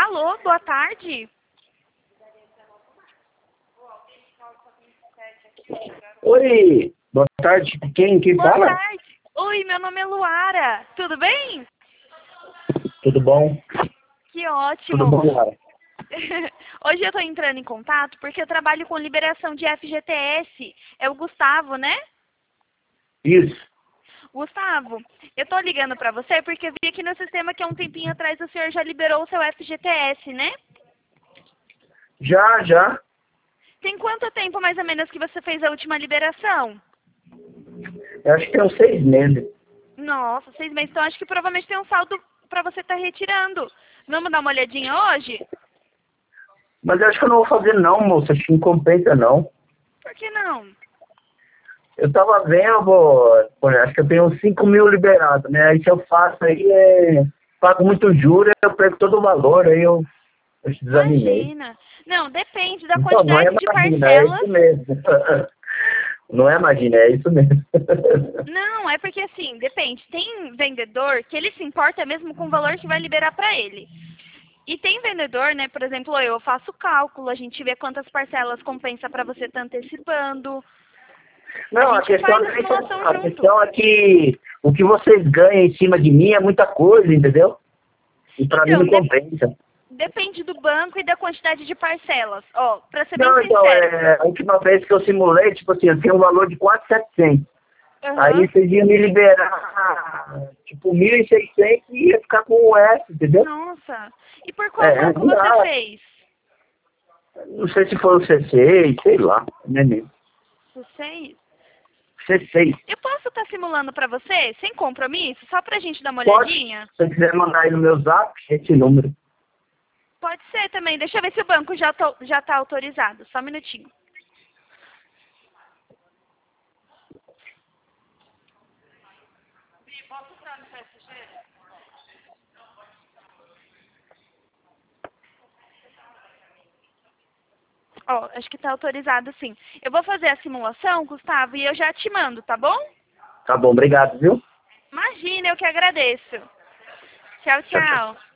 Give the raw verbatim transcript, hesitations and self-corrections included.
Alô, boa tarde. Oi, boa tarde. Quem, quem Boa fala? tarde. Oi, meu nome é Luara. Tudo bem? Tudo bom? Que Tudo ótimo. bom, Lara? Hoje eu tô entrando em contato porque eu trabalho com liberação de F G T S. É o Gustavo, né? Isso. Gustavo, eu tô ligando pra você porque eu vi aqui no sistema que há um tempinho atrás o senhor já liberou o seu F G T S, né? Já, já. Tem quanto tempo mais ou menos que você fez a última liberação? Eu acho que tem uns seis meses. Nossa, seis meses. Então acho que provavelmente tem um saldo pra você estar retirando. Vamos dar uma olhadinha hoje? Mas eu acho que eu não vou fazer não, moça. Acho que não compensa não. Por que não? Eu tava vendo, pô, acho que eu tenho uns cinco mil liberados, né? Aí se eu faço aí, é... pago muito juros, eu perco todo o valor, aí eu, eu desanimei. Imagina. Não, depende da Então, não é quantidade de imagina, é parcelas. isso mesmo. Não é imagina, é isso mesmo. Não, é porque assim, depende. Tem vendedor que ele se importa mesmo com o valor que vai liberar para ele. E tem vendedor, né, por exemplo, eu faço cálculo, a gente vê quantas parcelas compensa para você estar antecipando. A Não, a gente questão faz não a é isso. simulação A junto. questão é que o que vocês ganham em cima de mim é muita coisa, entendeu? E pra mim não Então, de- compensa. depende do banco e da quantidade de parcelas. Ó, para ser bem Não, então, sincero. é, a última vez que eu simulei, tipo assim, eu tinha um valor de quatro mil e setecentos. Aí Aham. vocês iam me liberar, tipo, mil e seiscentos e ia ficar com o S, entendeu? Nossa. E por qual É, banco não você dá. fez? Não sei se foi o C seis, sei lá, não é mesmo. Você? C seis. Eu posso estar simulando para você, sem compromisso, só pra gente dar uma Pode, olhadinha? se você quiser mandar aí no meu zap, esse número. Pode ser também. Deixa eu ver se o banco já, to, já tá autorizado. Só um minutinho. Ó, acho que tá autorizado sim. Eu vou fazer a simulação, Gustavo, e eu já te mando, tá bom? Tá bom, obrigado, viu? Imagina, eu que agradeço. Tchau, Tchau, tchau. tchau.